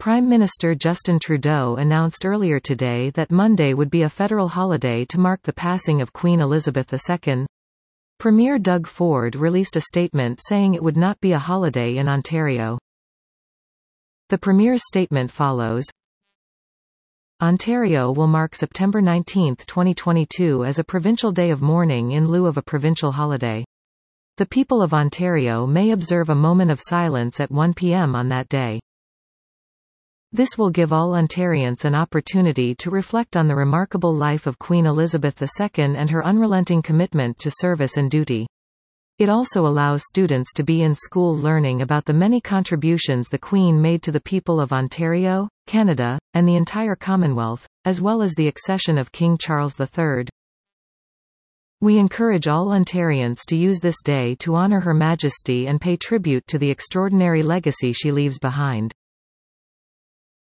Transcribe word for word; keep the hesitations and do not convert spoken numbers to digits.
Prime Minister Justin Trudeau announced earlier today that Monday would be a federal holiday to mark the passing of Queen Elizabeth the Second. Premier Doug Ford released a statement saying it would not be a holiday in Ontario. The Premier's statement follows. Ontario will mark September nineteenth twenty twenty-two as a provincial day of mourning in lieu of a provincial holiday. The people of Ontario may observe a moment of silence at one p m on that day. This will give all Ontarians an opportunity to reflect on the remarkable life of Queen Elizabeth the Second and her unrelenting commitment to service and duty. It also allows students to be in school learning about the many contributions the Queen made to the people of Ontario, Canada, and the entire Commonwealth, as well as the accession of King Charles the Third. We encourage all Ontarians to use this day to honour Her Majesty and pay tribute to the extraordinary legacy she leaves behind.